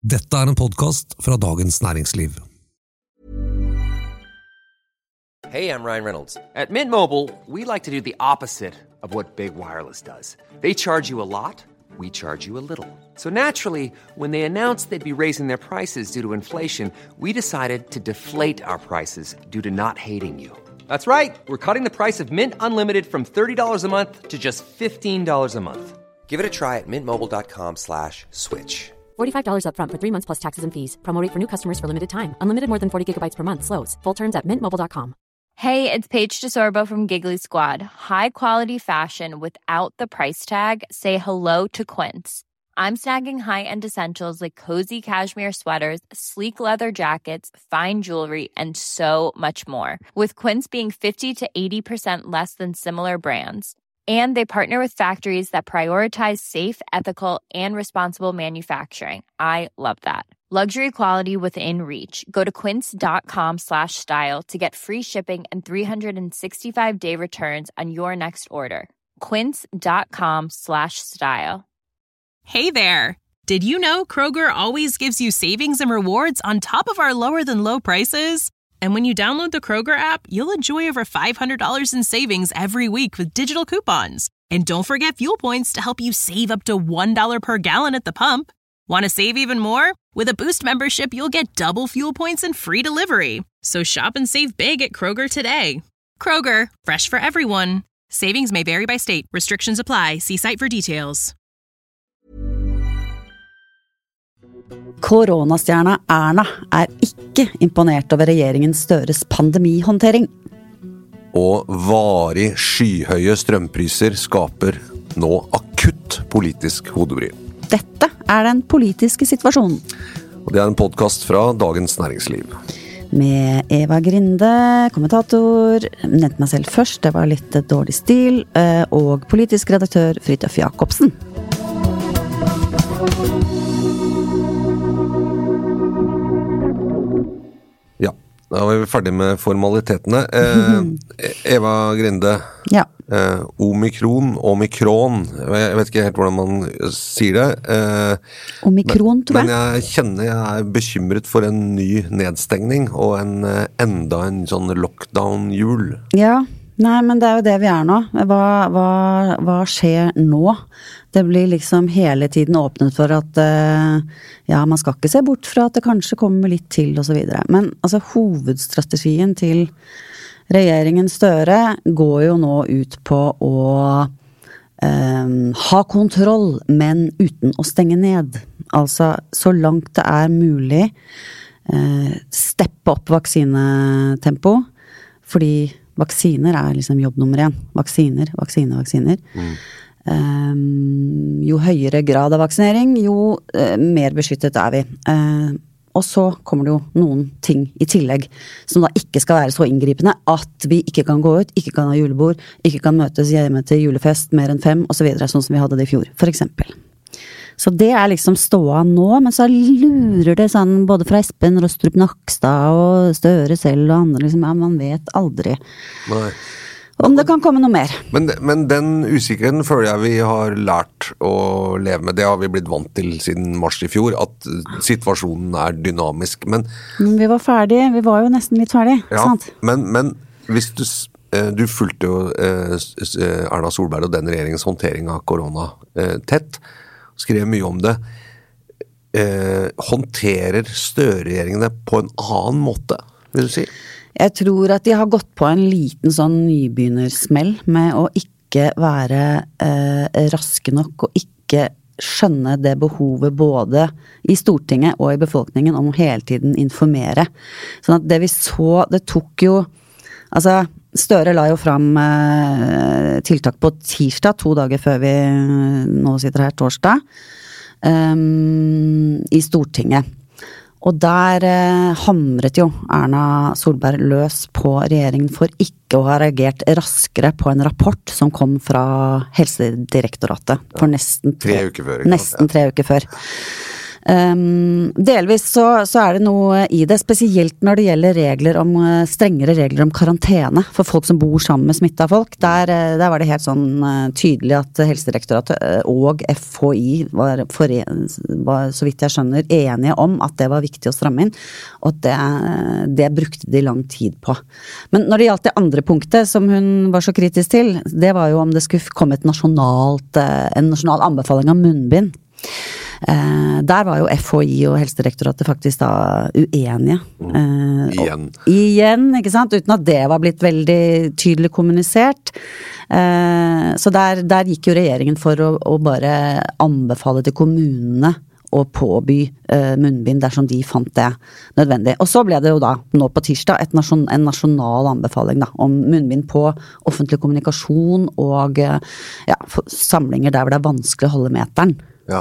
Dette en podcast fra Dagens Næringsliv. Hey, I'm Ryan Reynolds. At Mint Mobile, we like to do the opposite of what Big Wireless does. They charge you a lot, we charge you a little. So naturally, when they announced they'd be raising their prices due to inflation, we decided to deflate our prices due to not hating you. That's right. We're cutting the price of Mint Unlimited from $30 a month to just $15 a month. Give it a try at mintmobile.com/switch. $45 up front for 3 months plus taxes and fees. Promo rate for new customers for limited time. Unlimited more than 40 gigabytes per month. Slows full terms at mintmobile.com. Hey, it's Paige DeSorbo from Giggly Squad. High quality fashion without the price tag. Say hello to Quince. I'm snagging high-end essentials like cozy cashmere sweaters, sleek leather jackets, fine jewelry, and so much more. With Quince being 50 to 80% less than similar brands. And they partner with factories that prioritize safe, ethical, and responsible manufacturing. I love that. Luxury quality within reach. Go to quince.com/style to get free shipping and 365-day returns on your next order. Quince.com/style. Hey there! Did you know Kroger always gives you savings and rewards on top of our lower-than-low prices? And when you download the Kroger app, you'll enjoy over $500 in savings every week with digital coupons. And don't forget fuel points to help you save up to $1 per gallon at the pump. Want to save even more? With a Boost membership, you'll get double fuel points and free delivery. So shop and save big at Kroger today. Kroger, fresh for everyone. Savings may vary by state. Restrictions apply. See site for details. Koronastjerna Erna ikke imponert over regjeringens Støres pandemihåndtering. Og varig skyhøye strømpriser skaper nå akutt politisk hodebry. Dette den politiske situasjonen. Og det en podcast fra Dagens Næringsliv. Med Eva Grinde, kommentator, nevnte meg selv først, det var litt dårlig stil, og politisk redaktør Fridtjof Jacobsen. Da var vi ferdig med formalitetene. Eva Grinde, ja. Omikron, jeg vet ikke helt hvordan man sier det. Omikron, tror jeg. Men jeg kjenner jeg bekymret for en ny nedstengning, og enda en sånn lockdown-jul. Ja, nei, men det jo det vi nå. Hva skjer nå? Det blir liksom hele tiden åpnet for at ja, man skal ikke se bort fra at det kanskje kommer litt til og så videre. Men altså hovedstrategien til regjeringen Støre går jo nå ut på å ha kontroll, men uten å stenge ned. Altså så langt det mulig steppe opp vaksinetempo, fordi vaksiner liksom jobb nummer 1. Vaksiner. Jo høyere grad av vaksinering, jo mer beskyttet vi. Og så kommer det jo noen ting i tillegg som da ikke skal være så inngripende at vi ikke kan gå ut, ikke kan ha julebord, ikke kan møtes hjemme til julefest mer enn 5 og så videre, sånn som vi hadde det i fjor, for eksempel. Så det liksom ståa nå, men så lurer det sånn både fra Espen Rostrup Nakstad og Støre selv og andre, liksom, ja, man vet aldri. Nei. Om det kan komme noe mer. Men den usikkerheten føler jeg vi har lært å leve med. Det har vi blitt vant til siden mars i fjor, at situasjonen dynamisk. Men vi var ferdige, vi var jo nesten litt ferdige, ja, sant? Men hvis du fulgte jo Erna Solberg og den regjeringens håndtering av korona tett, skrev mye om det. Håndterer Støre-regjeringen det på en annen måte, vil du si? Jeg tror at de har gått på en liten sånn nybegynnersmell med å ikke være raske nok og ikke skjønne det behovet både i Stortinget og i befolkningen om å hele tiden informere. Sånn at det vi så, det tok jo, altså Støre la jo fram tiltak på tirsdag, 2 dager før vi nå sitter her torsdag, i Stortinget. Og der hamret jo Erna Solberg løs på regjeringen for ikke å ha reagert raskere på en rapport som kom fra Helsedirektoratet for nesten 3 uker før. Delvis så det noe I det, spesielt når det gjelder strengere regler om karantene for folk som bor sammen med smittet folk. Der var det helt sånn tydelig at Helsedirektoratet og FHI var så vidt jeg skjønner enige om at det var viktig å stramme inn, og det brukte de lang tid på. Men når det gjaldt det andre punktet som hun var så kritisk til, det var jo om det skulle komme en nasjonal anbefaling av munnbind. Der var jo FHI og Helsedirektoratet faktisk da uenige. Igjen, ikke sant? Uten at det var blitt veldig tydelig kommunisert. Så der gikk jo regjeringen for å bare anbefale til kommunene å påby munnbind dersom de fant det nødvendig. Og så ble det jo da, nå på tirsdag, en nasjonal anbefaling da, om munnbind på offentlig kommunikasjon og samlinger der hvor det vanskelig å holde meteren. Ja.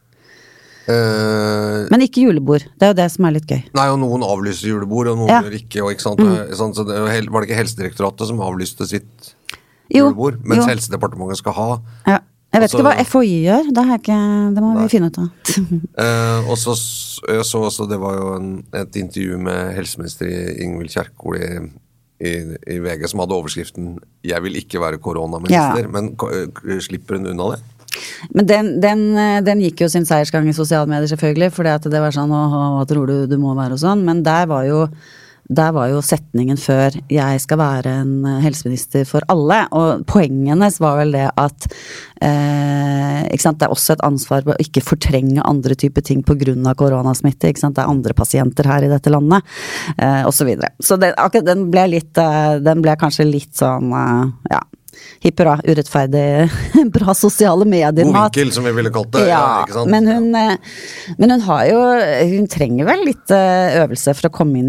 Men ikke julebord, det jo det som litt gøy. Nei, og noen avlyser julebord, og noen gjør ikke, og ikke sant? Så det var det ikke Helsedirektoratet som avlyste sitt julebord, mens Helsedepartementet skal ha. Ja. Jeg vet ikke hva FHI gjør, det må vi finne ut av. Og så det var jo et intervju med helseminister Ingvild Kjerkol i VG som hadde overskriften «Jeg vil ikke være koronaminister», men slipper hun unna det? Men den gikk jo sin seiersgang i sosiale medier selvfølgelig, fordi at det var sånn, hva tror du må være og sånn, men der var jo setningen før «Jeg skal være en helseminister for alle», og poenget hennes var vel det at ikke sant, det også et ansvar på å ikke fortrenge andre typer ting på grunn av koronasmitte, ikke sant, det andre pasienter her i dette landet, og så videre. Så den ble kanskje litt sånn, hipp hurra, urettferdig, bra sosiale medier. God vinkel, som vi ville kalt det. Ja, ikke sant? Men hun har jo, hun trenger vel litt øvelse for å komme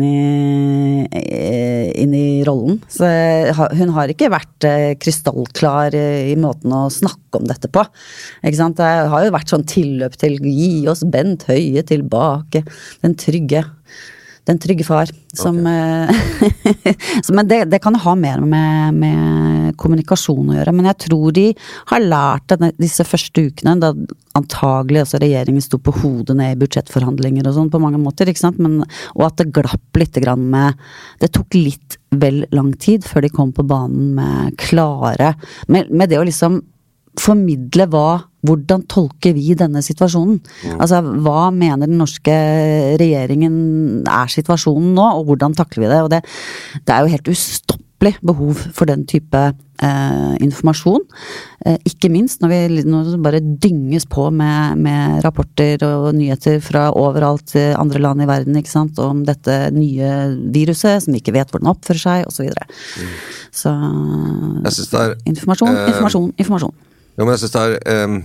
inn i rollen. Så hun har ikke vært krystallklar i måten å snakke om dette på. Ikke sant? Det har jo vært sånn tilløp til gi oss Bent Høie tilbake, den trygge far, som, men det kan ha mer med kommunikasjon å gjøre, men jeg tror de har lært disse første ukene, da antagelig også regjeringen sto på hodet ned i budsjettforhandlinger og sånn på mange måter, ikke sant? Og at det glapp litt grann det tok litt vel lang tid før de kom på banen med det å liksom formidle hvordan tolker vi denne situasjonen? Altså, hva mener den norske regjeringen situasjonen nå, og hvordan takler vi det? Og det jo helt ustoppelig behov for den type informasjon. Ikke minst når vi bare dynges på med rapporter og nyheter fra overalt andre land i verden, ikke sant? Om dette nye viruset, som vi ikke vet hvordan oppfører seg, og så videre. Så jeg synes informasjon. Ja, men jeg synes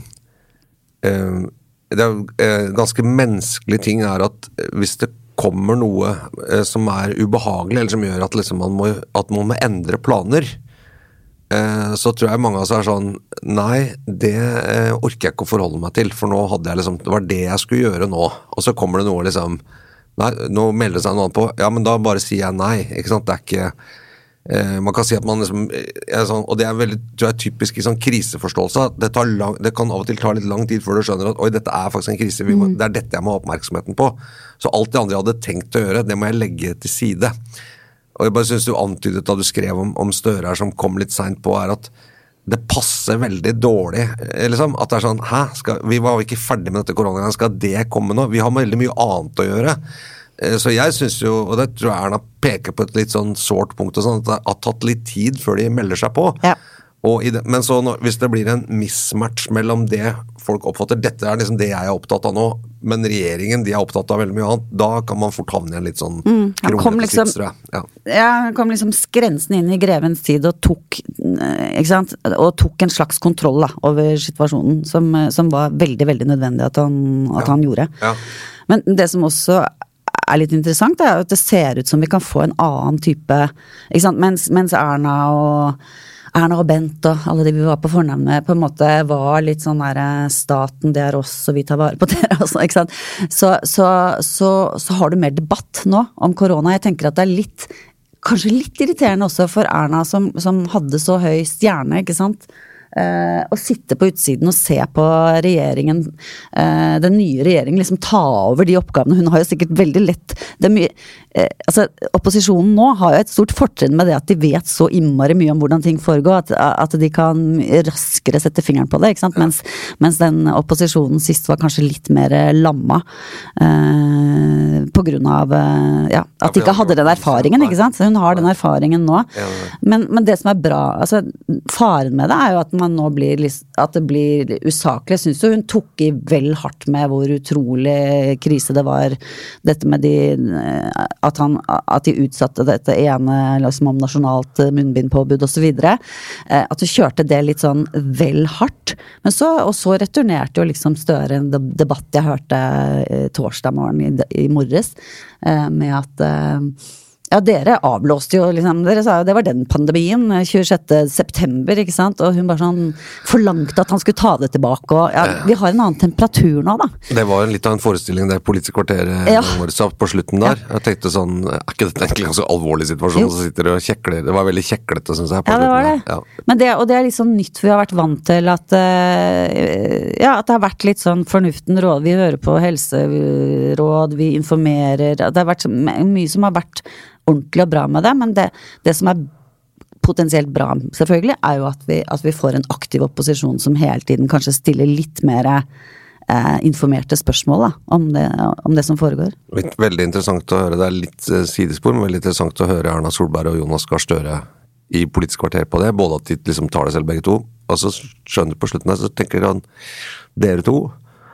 det ganske menneskelig ting at hvis det kommer noe som ubehagelig, eller som gjør at liksom man må endre planer, så tror jeg mange av oss sånn, nei, det orker jeg ikke å forholde meg til, for nå hadde jeg liksom, det var det jeg skulle gjøre nå, og så kommer det noe liksom, nei, nå melder det seg noe annet på, ja, men da bare sier jeg nei, ikke sant, det ikke man kan si at man liksom sånn, og det veldig, tror jeg, typisk i sånn kriseforståelse, det kan av og til ta litt lang tid før du skjønner at oi, dette faktisk en krise, det dette jeg må ha oppmerksomheten på, så alt det andre jeg hadde tenkt å gjøre, det må jeg legge til side. Og jeg bare synes du antydet da du skrev om Støre her som kom litt sent på, at det passer veldig dårlig, liksom, at det sånn, vi var jo ikke ferdig med dette koronaen, skal det komme nå? Vi har veldig mye annet å gjøre. Så jeg synes jo, og det tror jeg Erna peker på et litt sånn sårt punkt og sånn, at det har tatt litt tid før de melder seg på. Ja. Men så hvis det blir en mismatch mellom det folk oppfatter, dette liksom det jeg opptatt av nå, men regjeringen, de opptatt av veldig mye annet, da kan man fort havne i en litt sånn kronglete sits, tror jeg. Ja, han kom liksom skrensen inn i grevens tid og tok, ikke sant, og tok en slags kontroll da, over situasjonen, som var veldig, veldig nødvendig at han gjorde. Ja. Men det som også litt interessant at det ser ut som vi kan få en annen type, ikke sant, mens Erna og Bent og alle de vi var på fornavnet på en måte var litt sånn der staten, det oss og vi tar vare på dere også, ikke sant, så har du mer debatt nå om korona. Jeg tenker at det kanskje litt irriterende også for Erna som hadde så høy stjerne, ikke sant, å sitte på utsiden og se på regjeringen, den nye regjeringen liksom ta over de oppgavene. Hun har jo sikkert veldig lett, det mye, altså opposisjonen nå har jo et stort fortrinn med det at de vet så innmari mye om hvordan ting foregår, at de kan raskere sette fingeren på det, ikke sant? Mens den opposisjonen sist var kanskje litt mer lamma, på grunn av, at de ikke hadde den erfaringen, ikke sant? Så hun har den erfaringen nå. Men det som bra, altså faren med det jo at man nå blir, at det blir usaklig. Jeg synes jo hun tok i vel hardt med hvor utrolig krise det var, dette med at de utsatte dette ene liksom om nasjonalt munnbindpåbud og så videre, at du kjørte det litt sånn vel hardt, men så returnerte jo liksom Støre en debatt jeg hørte torsdag morgen i morges, med at dere avblåste jo, liksom, dere sa jo det var den pandemien, 26. september, ikke sant, og hun bare sånn forlangte at han skulle ta det tilbake, og vi har en annen temperatur nå da. Det var litt av en forestilling det Politisk kvarter på slutten der. Jeg tenkte sånn, ikke dette egentlig en så alvorlig situasjon, så sitter det og kjekler, det var veldig kjeklete, synes jeg. Det var det. Men det er litt sånn nytt, vi har vært vant til at, at det har vært litt sånn fornuften råd, vi hører på helseråd, vi informerer, det har vært mye som har vært ordentlig og bra med det, men det som potensielt bra, selvfølgelig, jo at vi får en aktiv opposisjon som hele tiden kanskje stiller litt mer informerte spørsmål da, om det som foregår. Veldig interessant å høre, det litt sidespor, men veldig interessant å høre Erna Solberg og Jonas Gahr Støre i Politisk kvarter på det, både at de liksom tar det selv begge to, og så skjønner på slutten der, så tenker dere to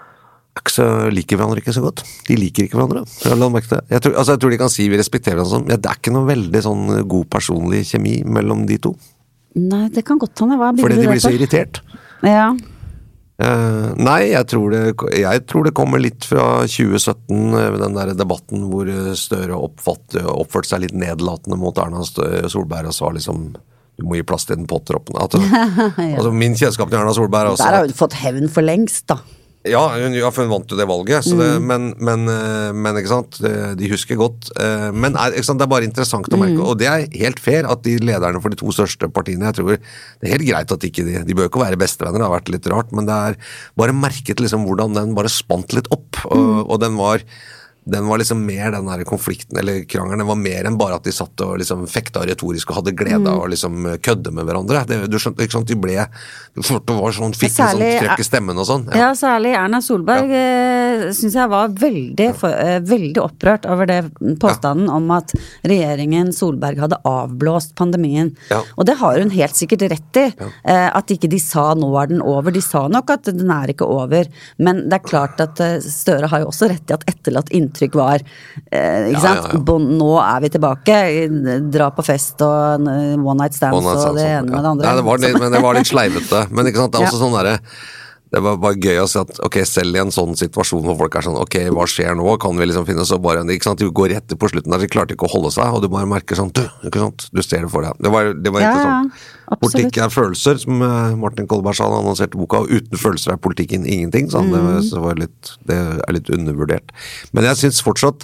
liker hverandre ikke så godt. De liker ikke hverandre. Jeg tror de kan si vi respekterer hverandre sånn. Det ikke noe veldig sånn god personlig kjemi mellom de to. Nei, det kan godt hende. Fordi de blir så irritert. Ja. Nei, jeg tror det kommer litt fra 2017, den der debatten hvor Støre oppførte seg litt nedlatende mot Erna Solberg og sa liksom du må gi plass til den potteroppen. Altså min kjennskap til Erna Solberg også. Der har hun fått hevn for lengst da. Ja, for hun vant jo det valget, så men ikke sant, de husker godt, men ikke sant, det bare interessant å merke, og det helt fair at de lederne for de to største partiene, jeg tror det helt greit at ikke de bør ikke være bestevenner, det har vært litt rart, men det bare merket liksom hvordan den bare spant litt opp, og den var liksom mer den der konflikten, eller krangelen, den var mer enn bare at de satt og liksom fekta retorisk og hadde glede av å liksom kødde med hverandre. Du skjønte, ikke sant, det var sånn, fikk sånn trøkk i stemmen og sånn. Ja, særlig Erna Solberg synes jeg var veldig opprørt over det påstanden om at regjeringen Solberg hadde avblåst pandemien. Og det har hun helt sikkert rett i, at ikke de sa nå den over. De sa nok at den ikke over, men det klart at Støre har jo også rett i at etterlatt inntrykk var, ikke sant? Nå vi tilbake, dra på fest og one night stands og det ene med det andre. Nei, det var litt sleivete, men ikke sant, det også sånn der, det var bare gøy å si at, ok, selv i en sånn situasjon hvor folk sånn, ok, hva skjer nå? Kan vi liksom finne så bare, ikke sant, du går rett på slutten der, de klarte ikke å holde seg, og du bare merker sånn, ikke sant, du ser det for deg. Det var ikke sånn. Politikk følelser, som Martin Kolberg sa, han annonserte boka, og uten følelser politikken ingenting, sånn, det litt undervurdert. Men jeg synes fortsatt,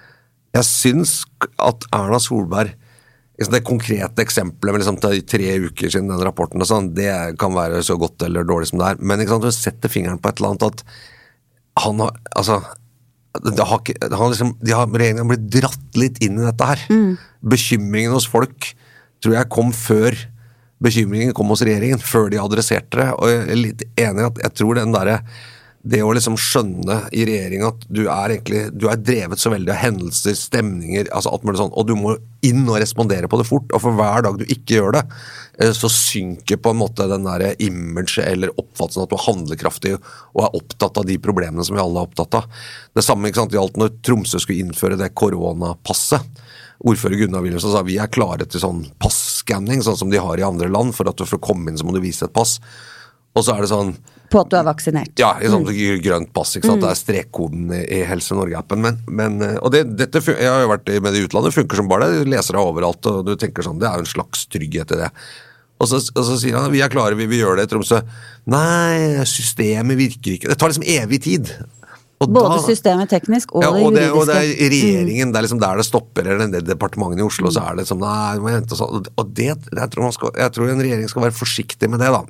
at Erna Solberg, det konkrete eksempelet med liksom 3 uker siden den rapporten og sånn, det kan være så godt eller dårlig som det men ikke sant, du setter fingeren på et eller annet at han har, altså regjeringen har blitt dratt litt inn i dette her. Bekymringen hos folk tror jeg kom før bekymringen kom hos regjeringen, før de adresserte det, og jeg litt enig at jeg tror den der det å liksom skjønne i regjeringen at du drevet så veldig av hendelser, stemninger, altså alt mulig sånn, og du må inn og respondere på det fort, og for hver dag du ikke gjør det, så synker på en måte den der image eller oppfattelsen at du er handlekraftig og opptatt av de problemene som vi alle er opptatt av. Det samme, ikke sant, gjaldt når Tromsø skulle innføre det koronapasset. Ordfører Gunnar Wilhelmsen sa vi klare til sånn passscanning, sånn som de har i andre land, for at du får komme inn så må du vise et pass. Og så det sånn på at du vaksinert. Ja, i sånn grønt pass, ikke sant? Det strekkoden i Helse Norge-appen. Og dette, jeg har jo vært med det i utlandet, funker som bare det, du leser det overalt, og du tenker sånn, det jo en slags trygghet i det. Og så sier han, vi klare, vi vil gjøre det i Tromsø. Nei, systemet virker ikke. Det tar liksom evig tid. Både systemet teknisk og det juridiske. Og det regjeringen, det liksom der det stopper, eller det departementet i Oslo, så det liksom, nei, må hente sånn. Og det, jeg tror en regjering skal være forsiktig med det da,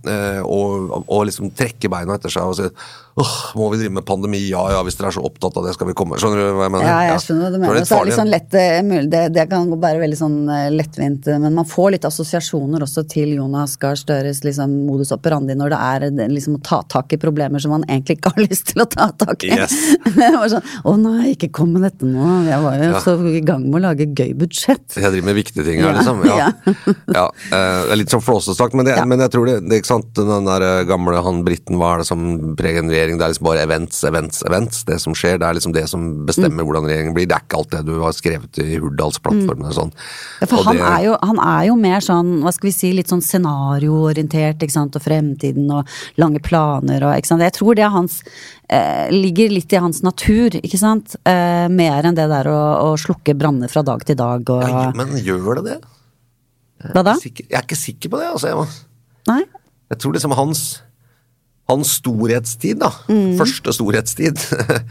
og liksom trekke beina etter seg og si, må vi drive med pandemi? Ja, hvis dere så opptatt av det, skal vi komme. Skjønner du hva jeg mener? Ja, jeg skjønner hva du mener. Så det sånn lett, det kan være veldig sånn lettvint, men man får litt assosiasjoner også til Jonas Gahr Støres liksom, modus operandi når det liksom å ta tak i problemer som man egentlig ikke har lyst til å ta tak i. Yes. Det var sånn, nei, ikke kom med dette nå. Jeg var jo så i gang med å lage gøy budsjett. Jeg driver med viktige ting her, liksom. Ja. Det litt sånn flåsesagt, men jeg tror det er ikke sant, den der gamle britten, hva det som preger en regjering? Det liksom bare events. Det som skjer, det liksom det som bestemmer hvordan regjeringen blir. Det ikke alt det du har skrevet i Hurdalsplattformen og sånn. Ja, for han er jo mer sånn, hva skal vi si, litt sånn scenarioorientert, ikke sant, og fremtiden og lange planer og, ikke sant. Jeg tror det hans, ligger litt i hans natur, ikke sant, mer enn det der å slukke branner fra dag til dag. Og... Ja, men gjør det? Hva da? Jeg er ikke sikker på det, altså. Nei? Jeg tror liksom hans storhetstid da, første storhetstid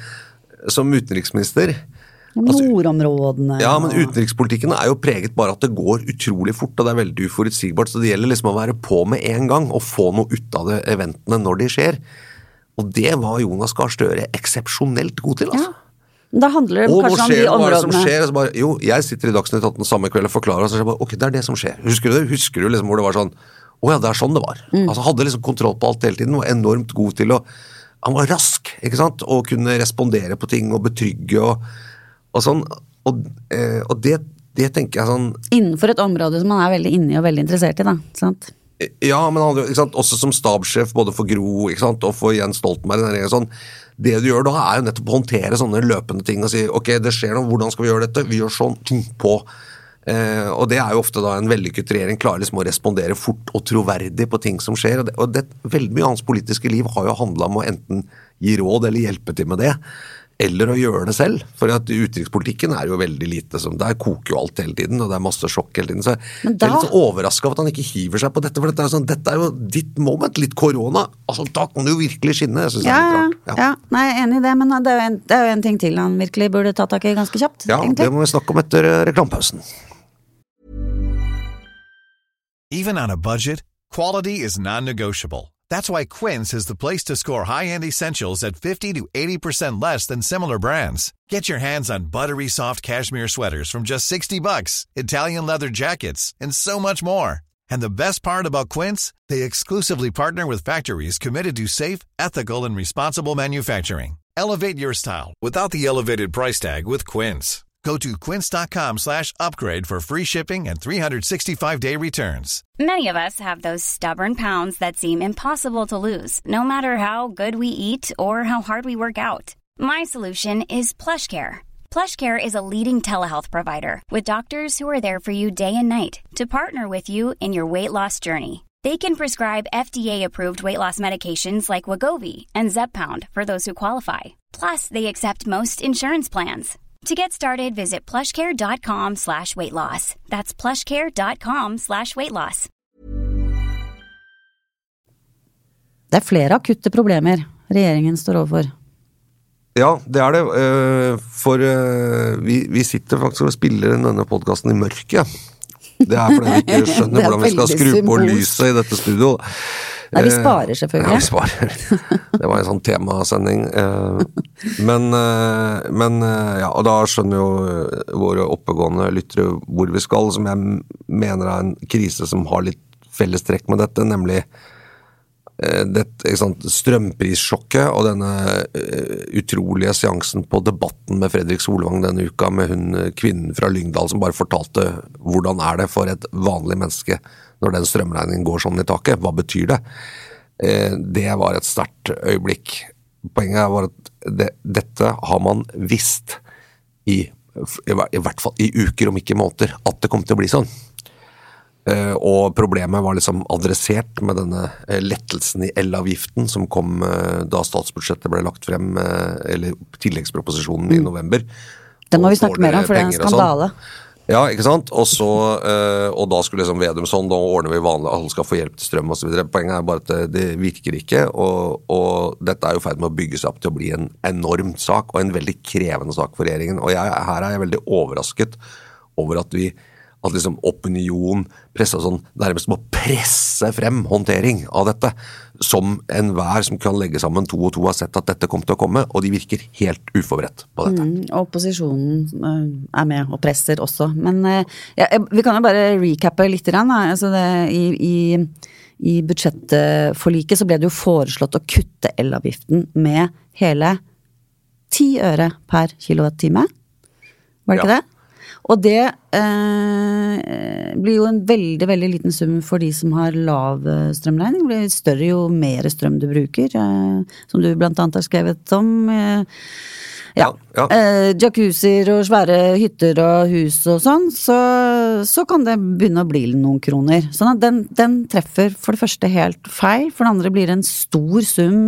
som utenriksminister. Nordområdene. Ja, men utenrikspolitikken jo preget bare at det går utrolig fort, og det veldig uforutsigbart, så det gjelder liksom å være på med en gang, og få noe ut av det eventene når de skjer. Og det var Jonas Gahr Støre eksepsjonelt god til, altså. Ja. Da handler det kanskje om de områdene. Og nå skjer det som skjer, så bare, jeg sitter i Dagsnytt 18 samme kveld og forklarer, og så bare, ok, det det som skjer. Husker du liksom hvor det var sånn, det sånn det var. Altså hadde liksom kontroll på alt hele tiden, var enormt god til han var rask, ikke sant? Og kunne respondere på ting og betrygge og sånn. Og det tenker jeg sånn... Innenfor et område som han veldig inne i og veldig interessert i da, sant? Ja, men han ikke sant? Også som stabssjef både for Gro, ikke sant? Og for Jens Stoltenberg. Sånn. Det du gjør da jo nettopp å håndtere sånne løpende ting og si, ok, det skjer noe, hvordan skal vi gjøre dette? Vi gjør sånn på... og det jo ofte da en vellykket regjering klarer liksom å respondere fort og troverdig på ting som skjer, og veldig mye av hans politiske liv har jo handlet om å enten gi råd eller hjelpe til med det, eller å gjøre det selv, for at utenrikspolitikken jo veldig lite som, der koker jo alt hele tiden, og det masse sjokk hele tiden, så jeg litt så overrasket av at han ikke hiver seg på dette, for dette sånn, dette jo ditt moment, litt korona, altså da kan du jo virkelig skinne, jeg synes det litt rart. Ja, nei, jeg enig i det, men det jo en ting til han virkelig burde ta tak i ganske kjapt, egentlig. Det må vi snakke om etter reklampausen. Even on a budget, quality is non-negotiable. That's why Quince is the place to score high-end essentials at 50 to 80% less than similar brands. Get your hands on buttery soft cashmere sweaters from just $60, Italian leather jackets, and so much more. And the best part about Quince, they exclusively partner with factories committed to safe, ethical, and responsible manufacturing. Elevate your style without the elevated price tag with Quince. Go to quince.com/upgrade for free shipping and 365-day returns. Many of us have those stubborn pounds that seem impossible to lose, no matter how good we eat or how hard we work out. My solution is PlushCare. PlushCare is a leading telehealth provider with doctors who are there for you day and night to partner with you in your weight loss journey. They can prescribe FDA-approved weight loss medications like Wegovy and Zepbound for those who qualify. Plus, they accept most insurance plans. To get started, visit plushcare.com/weightloss. That's plushcare.com/weightloss. Det flere akutte problemer regjeringen står overfor. Ja, det det. For vi sitter faktisk og spiller denne podcasten i mørket. Det fordi vi ikke skjønner hvordan vi skal skru på lyset i dette studio. Nei, vi sparer selvfølgelig. Ja, vi sparer. Det var en sånn temasending. Men og da skjønner jo våre oppegående lyttere hvor vi skal, som jeg mener en krise som har litt felles trekk med dette, nemlig strømprissjokket og denne utrolige seansen på Debatten med Fredrik Solvang denne uka med kvinnen fra Lyngdal som bare fortalte hvordan det for et vanlig menneske når den strømregningen går sånn i taket, hva betyr det? Det var et sterkt øyeblikk. Poenget var at dette har man visst i hvert fall i uker om ikke måneder at det kom til å bli sånn. Og problemet var liksom adressert med denne lettelsen i elavgiften som kom da statsbudsjettet ble lagt frem, eller tilleggsproposisjonen i november. Den må vi snakke mer om, for det en skandale. Ja, ikke sant? Og så, og da skulle liksom Vedum sånn, da ordner vi vanlig, alle skal få hjelp til strøm og så videre. Poenget bare at det virker ikke, og dette jo ferdig med å bygge seg opp til å bli en enorm sak, og en veldig krevende sak for regjeringen. Og her jeg veldig overrasket over at liksom opinion, presse og sånn, nærmest må presse frem håndtering av dette, som enhver som kan legge sammen 2 og 2 har sett at dette kommer til å komme, og de virker helt uforberedt på dette. Opposisjonen med og presser også, men vi kan jo bare recappe litt grann, altså i budsjettforliket så ble det jo foreslått å kutte elavgiften med hele 10 øre per kilowattime, var det ikke det? Og det blir jo en veldig, veldig liten sum for de som har lav strømregning. Det blir større jo mer strøm du bruker, som du blant annet har skrevet om. Jacuzzier og svære hytter og hus og sånn, så kan det begynne å bli noen kroner. Sånn at den treffer for det første helt feil, for det andre blir en stor sum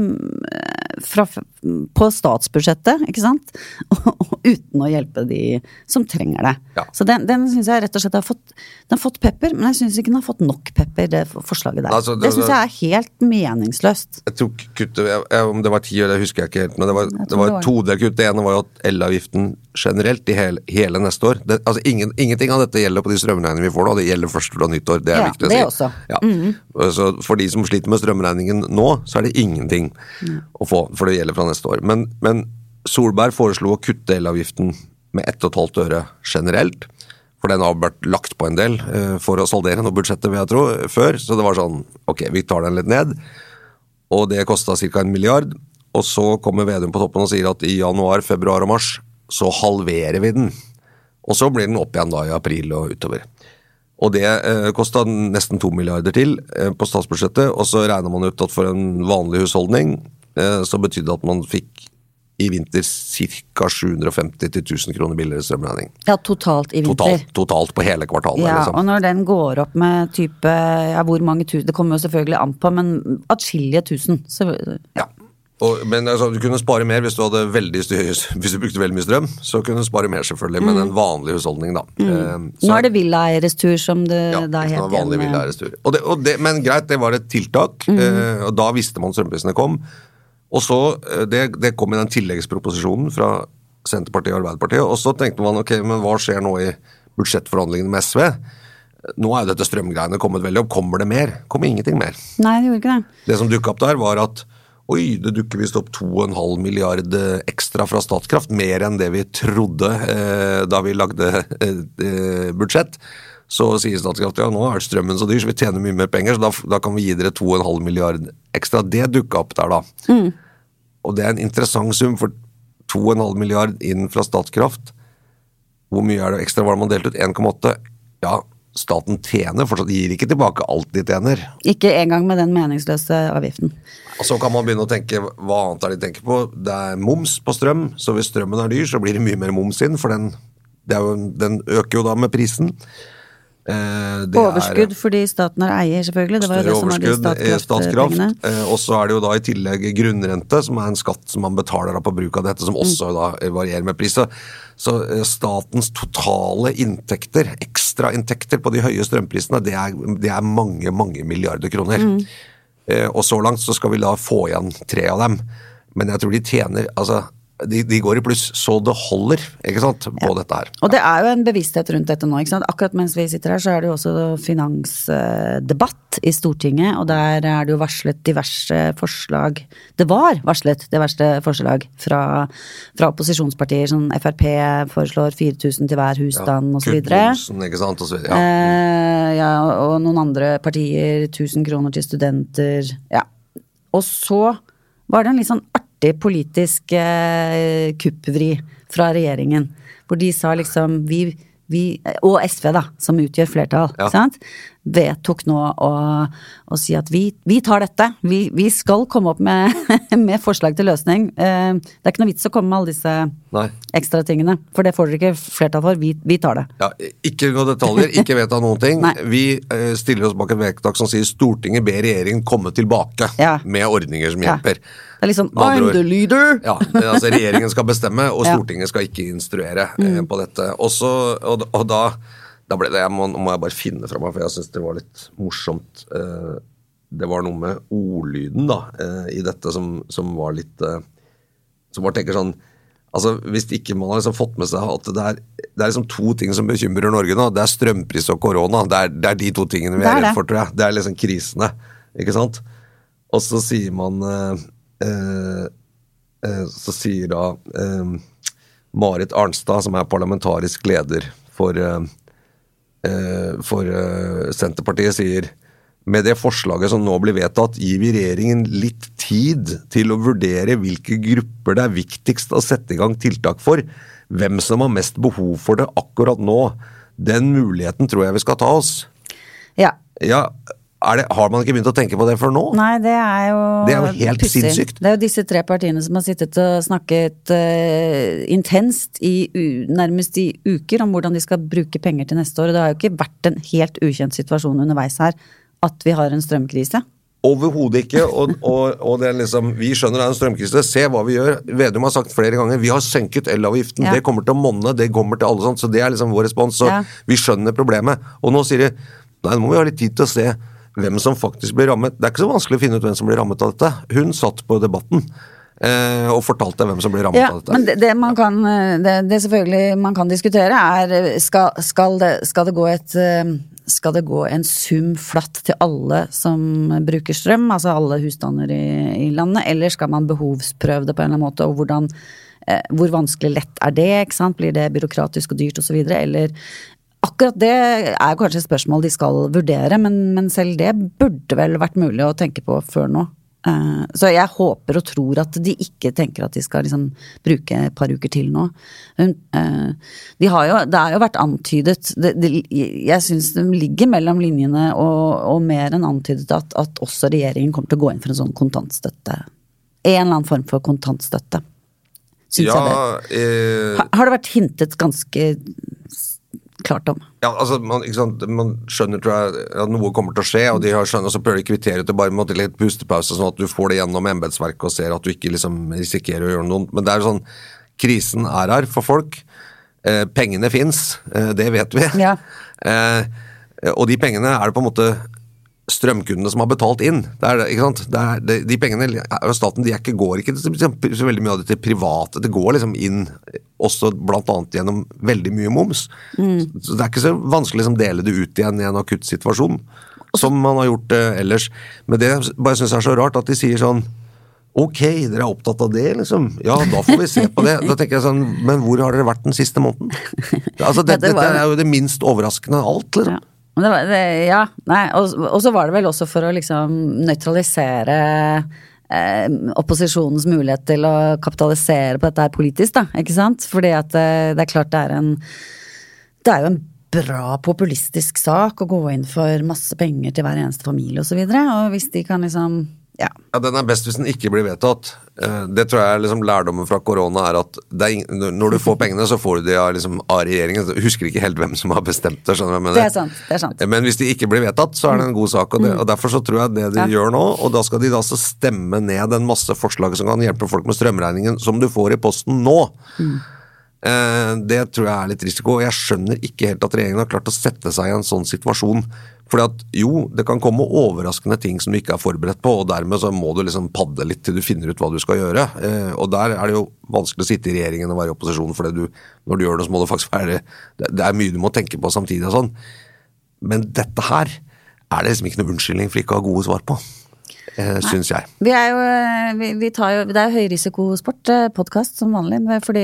på statsbudsjettet, ikke sant? Og uten å hjelpe de som trenger det. Ja. Så den synes jeg rett og slett den har fått pepper, men jeg synes ikke den har fått nok pepper, det forslaget der. Altså, det synes jeg helt meningsløst. Jeg tror kuttet, om det var 10 år, det husker jeg ikke helt, men det var et todelkutt. Det ene var jo at elavgiften generelt i hele neste år. Altså ingenting av dette gjelder på de strømregningene vi får nå, det gjelder først fra nyttår, det viktig å si. Det også. Ja. Så for de som sliter med strømregningen nå, så det ingenting å få, for det gjelder fra neste år. Men Solberg foreslo å kutte elavgiften med 1,5 øre generelt, for den har vært lagt på en del for å saldere noe budsjettet, vil jeg tro, før, så det var sånn, ok, vi tar den litt ned, og det kostet ca. 1 milliard, og så kommer Vedum på toppen og sier at i januar, februar og mars, så halverer vi den, og så blir den opp igjen da i april og utover. Og det kostet nesten 2 milliarder til på statsbudsjettet, og så regner man ut at for en vanlig husholdning, så betydde at man fikk i vinter ca. 750 til 1000 kroner billigere strømregning. Ja, totalt i vinter. Totalt på hele kvartalet. Ja, liksom. Og når den går opp med type, hvor mange tusen, det kommer jo selvfølgelig an på, men atskillige tusen. Ja, men altså, du kunne spare mer hvis du hadde hvis du brukte veldig mye strøm, så kunne du spare mer selvfølgelig, men en vanlig husholdning da. Nå det villaeieres tur som det da heter. Ja, vanlig villaeieres tur. Men greit, det var et tiltak, og da visste man strømprisene kom. Og så, det kom i den tilleggsproposisjonen fra Senterpartiet og Arbeiderpartiet, og så tenkte man, ok, men hva skjer nå i budsjettforhandlingene med SV? Nå jo dette strømgreiene kommet veldig opp, kommer det mer? Kommer ingenting mer. Nei, det gjorde ikke det. Det som dukket opp der var at, det dukker visst opp 2,5 milliard ekstra fra Statkraft, mer enn det vi trodde da vi lagde budsjett. Så sier Statkraft, nå det strømmen så dyr, så vi tjener mye mer penger, så da kan vi gi dere 2,5 milliard ekstra. Det dukket opp der da. Og det en interessant sum, for 2,5 milliard inn fra Statkraft. Hvor mye det ekstra var det man delte ut? 1,8. Ja, staten tjener, fortsatt gir ikke tilbake alt de tjener. Ikke engang med den meningsløse avgiften. Og så kan man begynne å tenke, hva annet de tenker på? Det moms på strøm, så hvis strømmen dyr, så blir det mye mer moms inn, for den øker jo da med prisen. Overskudd fordi staten har eier selvfølgelig, det var jo det som var de Statkraft, og så det jo da i tillegg grunnrente, som en skatt som man betaler på bruk av dette, som også da varierer med pris. Så statens totale inntekter, ekstra inntekter på de høye strømprisene, det mange, mange milliarder kroner. Og så langt så skal vi da få igjen 3 av dem, men jeg tror de tjener, altså de går i pluss, så det holder, ikke sant, på dette her. Og det jo en bevissthet rundt dette nå, ikke sant? Akkurat mens vi sitter her, så det jo også finansdebatt i Stortinget, og der det jo varslet diverse forslag. Det var varslet diverse forslag fra opposisjonspartier, sånn FrP foreslår 4.000 til hver husstand, og så videre. Kuttmomsen, ikke sant, og så videre. Ja, og noen andre partier, 1000 kroner til studenter, ja. Og så var det en litt sånn artig politisk kuppvri fra regjeringen, hvor de sa liksom, vi og SV da, som utgjør flertall, sant? vedtok nå å si at vi tar dette, vi skal komme opp med, med forslag til løsning. Det ikke noe vits å komme med alle disse ekstra tingene, for det får dere ikke flertall for, vi tar det. Ja, ikke noen detaljer, ikke vedta noen ting. Vi stiller oss bak et vedtak som sier Stortinget ber regjeringen komme tilbake med ordninger som hjelper. Det liksom, I'm the leader! Ja, altså regjeringen skal bestemme, og Stortinget skal ikke instruere på dette. Og da ble det, må jeg bare finne fra meg, for jeg synes det var litt morsomt. Det var noe med ordlyden da, i dette som var litt, som bare tenker sånn, altså hvis ikke man har liksom fått med seg at det er liksom to ting som bekymrer Norge nå, det er strømpris og korona, det er de to tingene vi er redd for, tror jeg. Det er liksom krisene, ikke sant? Og så sier man... så sier da Marit Arnstad, som er parlamentarisk leder for Senterpartiet, sier med det forslaget som nå blir vedtatt, gir vi regjeringen litt tid til å vurdere hvilke grupper det er viktigst å sette i gang tiltak for, hvem som har mest behov for det akkurat nå. Den muligheten tror jeg vi skal ta oss. Ja. Har man ikke begynt å tenke på det før nå? Nei, det er jo helt sinnssykt. Det er jo disse 3 partiene som har sittet og snakket intenst nærmest i uker om hvordan de skal bruke penger til neste år, og det har jo ikke vært en helt ukjent situasjon underveis her at vi har en strømkrise. Overhodet ikke, og det er liksom, vi skjønner det er en strømkrise, se hva vi gjør. Vedum har sagt flere ganger, vi har senket elavgiften, det kommer til å monne, det kommer til alle sånt, så det er liksom vår respons, så vi skjønner problemet. Og nå sier de, nei, nå må vi ha litt tid til å se hvem som faktisk blir rammet. Det er ikke så vanskelig å finne ut hvem som blir rammet av dette. Hun satt på debatten og fortalte hvem som blir rammet av dette. Men det man kan, det selvfølgelig man kan diskutere skal det gå en sum flatt til alle som bruker strøm, altså alle husstander i landet, eller skal man behovsprøve det på en eller annen måte, og hvor vanskelig lett er det, ikke sant? Blir det byråkratisk og dyrt og så videre, eller akkurat det er kanskje et spørsmål de skal vurdere, men selv det burde vel vært mulig å tenke på før nå. Så jeg håper og tror at de ikke tenker at de skal liksom bruke et par uker til nå. Det har jo vært antydet, jeg synes det ligger mellom linjene og mer enn antydet at også regjeringen kommer til å gå inn for en sånn kontantstøtte. En eller annen form for kontantstøtte. Synes jeg det. Har det vært hintet ganske klart om. Ja, altså, man skjønner, tror jeg, at noe kommer til å skje, og de har skjønnet, og så prøver de kvittere til bare med litt pustepause, sånn at du får det gjennom embetsverket og ser at du ikke liksom risikerer å gjøre noe. Men det er jo sånn, krisen er her for folk. Pengene finnes, det vet vi. Ja. Og de pengene er det på en måte strømkundene som har betalt inn. Det er det, ikke sant? De pengene, staten, går ikke så veldig mye av det til private, det går liksom inn også blant annet gjennom veldig mye moms. Så det er ikke så vanskelig liksom dele det ut igjen i en akutt situasjon, som man har gjort ellers. Men det bare synes jeg er så rart at de sier sånn, ok, dere er opptatt av det liksom, ja, da får vi se på det. Da tenker jeg sånn, men hvor har dere vært den siste måneden? Altså, dette er jo det minst overraskende av alt, liksom. Ja. Men og så var det vel også for å liksom nøytralisere opposisjonens mulighet til å kapitalisere på dette her politisk da, ikke sant? Fordi at det er klart det er jo en bra populistisk sak å gå inn for masse penger til hver eneste familie og så videre, og hvis de kan liksom Ja, den er best hvis den ikke blir vedtatt. Det tror jeg liksom lærdommen fra korona er at når du får pengene, så får du det av regjeringen. Jeg husker ikke helt hvem som har bestemt det, skjønner du hva jeg mener? Det er sant. Men hvis de ikke blir vedtatt, så er det en god sak, og derfor så tror jeg det de gjør nå, og da skal de da så stemme ned en masse forslag som kan hjelpe folk med strømregningen, som du får i posten nå. Det tror jeg er litt risiko, og jeg skjønner ikke helt at regjeringen har klart å sette seg i en sånn situasjon, fordi at jo, det kan komme overraskende ting som du ikke er forberedt på, og dermed så må du liksom padle litt til du finner ut hva du skal gjøre, og der er det jo vanskelig å sitte i regjeringen og være i opposisjon, fordi når du gjør det så må det faktisk være, det er mye du må tenke på samtidig og sånn, men dette her er det liksom ikke noe unnskyldning for ikke å ha gode svar på. Synes jeg. Vi er jo, det er jo høyrisikosport podcast som vanlig, fordi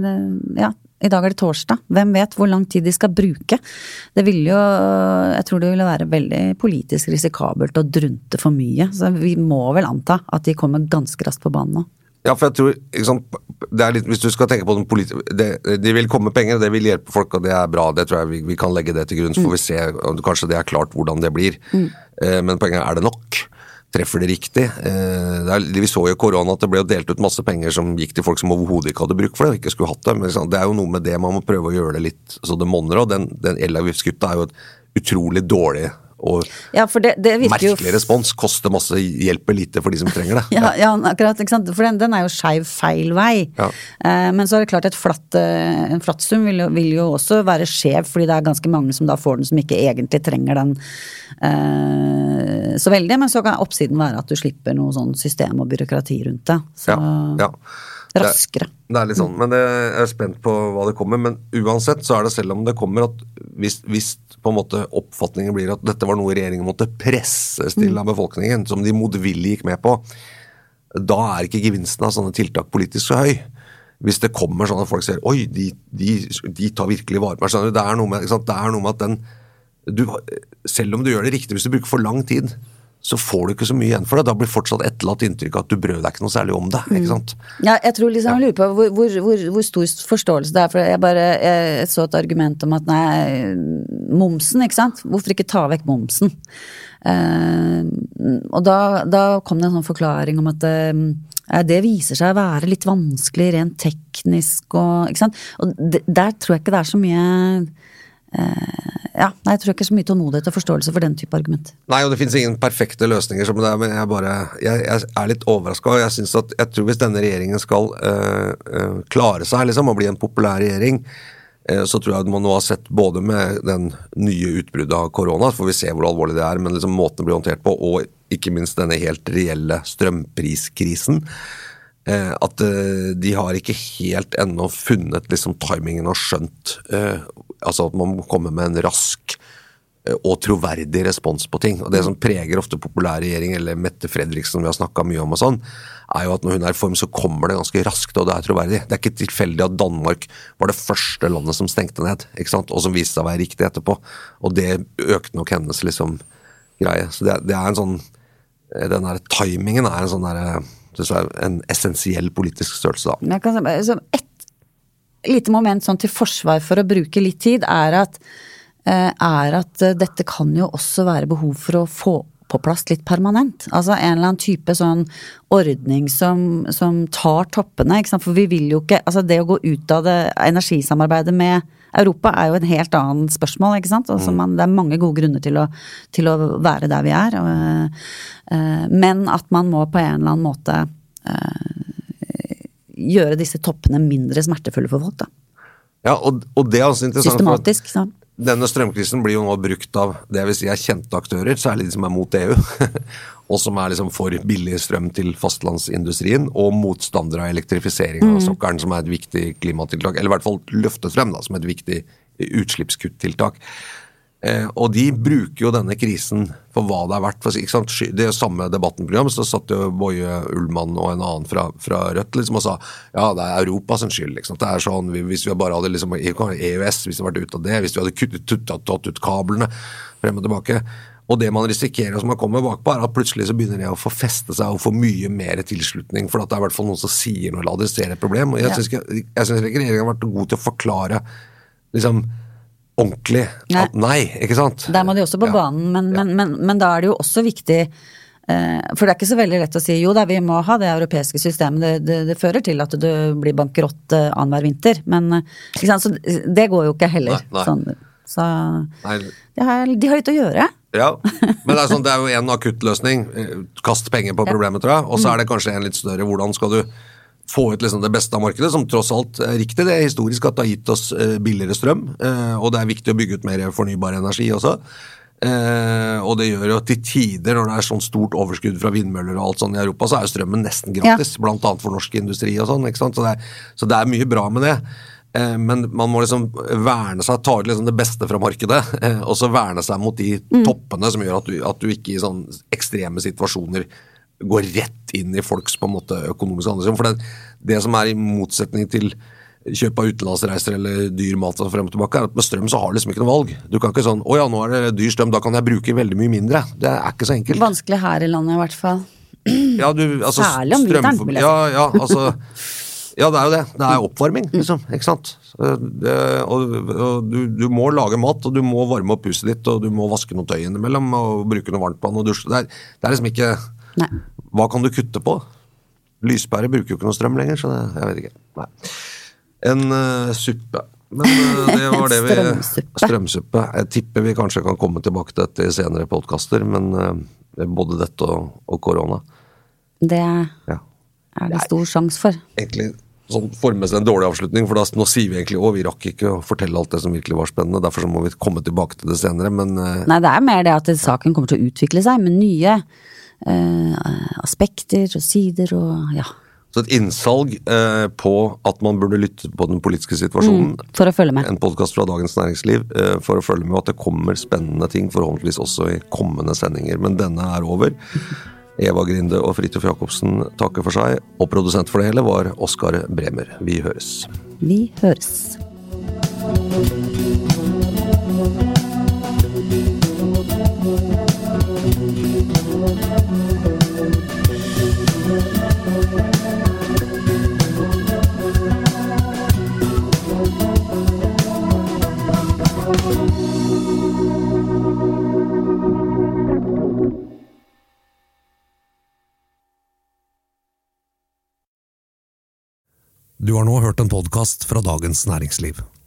i dag er det torsdag. Hvem vet hvor lang tid de skal bruke? Det vil jo, jeg tror det ville være veldig politisk risikabelt å drunte for mye, så vi må vel anta at de kommer ganske raskt på banen nå. Ja, for jeg tror, ikke sant, det litt, hvis du skal tenke på den det vil komme penger, det vil hjelpe folk, og det bra, det tror jeg vi kan legge det til grunn, så får vi se, kanskje det klart hvordan det blir. Men poenget det nok? Treffer det riktig? Vi så jo i korona at det ble delt ut masse penger som gikk til folk som overhodet ikke hadde bruk for det, og ikke skulle hatt det, men det jo noe med det man må prøve å gjøre det litt, så det monner, og den elavgiftskuttet jo et utrolig dårlig og for det merkelig respons, koster masse, hjelper lite for de som trenger det. Ja, akkurat, ikke sant? For den jo skeiv feil vei. Ja. Men så det klart en flatt sum vil jo også være skjev, fordi det ganske mange som da får den som ikke egentlig trenger den så veldig, men så kan oppsiden være at du slipper noe sånn system og byråkrati rundt det. Så raskere. Det litt sånn, men jeg spent på hva det kommer, men uansett så det selv om det kommer at hvis på en måte oppfatningen blir at dette var noe regjeringen måtte presses til av befolkningen, som de motvillig gikk med på, da ikke gevinsten av sånne tiltak politisk så høy. Hvis det kommer sånn at folk sier, oi, de tar virkelig vare på meg, det noe med, ikke sant? Det noe med at selv om du gjør det riktig, hvis du bruker for lang tid, så får du ikke så mye igjen for det. Da blir fortsatt etterlatt inntrykk at du brød deg ikke noe særlig om det, ikke sant? Ja, jeg tror jeg lurer på hvor stor forståelse det for jeg så et argument om at momsen, ikke sant? Hvorfor ikke ta vekk momsen? Og da kom det en sånn forklaring om at det viser seg å være litt vanskelig rent teknisk, ikke sant? Og der tror jeg ikke det så mye jeg tror ikke så mye tålmodighet og forståelse for den type argument. Nei, og det finnes ingen perfekte løsninger som det men jeg litt overrasket, og jeg tror hvis denne regjeringen skal klare seg liksom, og bli en populær regjering, så tror jeg at man nå har sett både med den nye utbruddet av korona, så får vi se hvor alvorlig det men liksom måten det blir håndtert på, og ikke minst denne helt reelle strømpriskrisen, at de har ikke helt ennå funnet liksom timingen og skjønt altså at man må komme med en rask og troverdig respons på ting, og det som preger ofte populær regjering, eller Mette Fredriksen vi har snakket mye om og sånn, jo at når hun i form så kommer det ganske raskt, og det troverdig. Det ikke tilfeldig at Danmark var det første landet som stengte ned, ikke sant? Og som viste seg å være riktig etterpå, og det økte nok hennes liksom greie, så det en sånn den der timingen en sånn der en essensiell politisk størrelse da. Jeg kan si, et lite moment sånn til forsvar for å bruke litt tid at dette kan jo også være behov for å få på plass litt permanent. Altså en eller annen type sånn ordning som tar toppene, ikke sant? For vi vil jo ikke, altså det å gå ut av det energisamarbeidet med Europa jo en helt annen spørsmål, ikke sant? Altså det mange gode grunner til å være der vi men at man må på en eller annen måte gjøre disse toppene mindre smertefulle for folk da. Ja, og det også interessant. Systematisk, sant? Denne strømkrisen blir jo nå brukt av det vil si kjente aktører, særlig de som mot EU, og som liksom for billig strøm til fastlandsindustrien, og motstandere av elektrifisering av sokkelen, som et viktig klimatiltak, eller i hvert fall løftet frem da, som et viktig utslippskuttiltak. Og de bruker jo denne krisen for hva det vært, for ikke sant? Det samme debattenprogram, så satt jo Boje Ullmann og en annen fra Rødt liksom, og sa, ja, det Europas skyld, liksom. Det sånn, hvis vi bare hadde liksom, EØS, hvis vi hadde vært ute av det, hvis vi hadde tatt ut kablene frem og tilbake, og det man risikerer som man kommer bakpå at plutselig så begynner det å få feste seg og få mye mer tilslutning, for at det i hvert fall noen som sier noe eller adresserer et problem, og jeg synes ikke regjeringen har vært god til å forklare liksom ordentlig at nei, ikke sant? Der må de også på banen, men da det jo også viktig, for det ikke så veldig lett å si, jo da, vi må ha det europeiske systemet, det fører til at du blir bankerott annenhver vinter, men ikke sant? Så det går jo ikke heller. Nei. Sånn, så de har litt å gjøre. Ja, men sånn, det jo en akuttløsning, kast penger på problemet, tror jeg, og så det kanskje en litt større, hvordan skal du få ut liksom det beste av markedet, som tross alt riktig. Det historisk at det har gitt oss billigere strøm, og det viktig å bygge ut mer fornybar energi også. Og det gjør jo at til tider, når det sånn stort overskudd fra vindmøller og alt sånn i Europa, så jo strømmen nesten gratis, blant annet for norsk industri og sånn, ikke sant? Så det mye bra med det. Men man må liksom verne seg, ta ut liksom det beste fra markedet, og så verne seg mot de toppene som gjør at du ikke i sånn ekstreme situasjoner går rett inn i folks på en måte økonomiske handling. For det som i motsetning til kjøp av utenlandsreiser eller dyr mat og frem og tilbake, at med strøm så har du liksom ikke noe valg. Du kan ikke sånn, åja, nå det dyr strøm, da kan jeg bruke veldig mye mindre. Det ikke så enkelt. Vanskelig her i landet i hvert fall. Ja, altså, Særlig om vinteren, vil jeg si. Ja, altså, ja, det jo det. Det oppvarming, liksom, ikke sant? Og du må lage mat, og du må varme opp huset ditt, og du må vaske noe tøy innimellom, og bruke noe varmt vann og dusje. Det liksom ikke... Nei. Hva kan du kutte på? Lyspære bruker jo ikke noe strøm lenger, så jeg vet ikke. Nei. En suppe. Men det var det vi... Strømsuppe. Jeg tipper vi kanskje kan komme tilbake til dette i senere podcaster, men både dette og korona. Det det stor sjans for. Egentlig sånn formes en dårlig avslutning, for nå sier vi egentlig, vi rakk ikke å fortelle alt det som virkelig var spennende, derfor så må vi komme tilbake til det senere, men... Nei, det mer det at saken kommer til å utvikle seg med nye aspekter og sider og Så et innsalg på at man burde lytte på den politiske situasjonen. For å følge med. En podcast fra Dagens Næringsliv for å følge med at det kommer spennende ting, forhåpentligvis også i kommende sendinger. Men denne over. Eva Grinde og Fridtjof Jacobsen takker for seg, og produsent for det hele var Oskar Bremer. Vi høres. Vi høres. Du har nå hørt en podcast fra Dagens Næringsliv.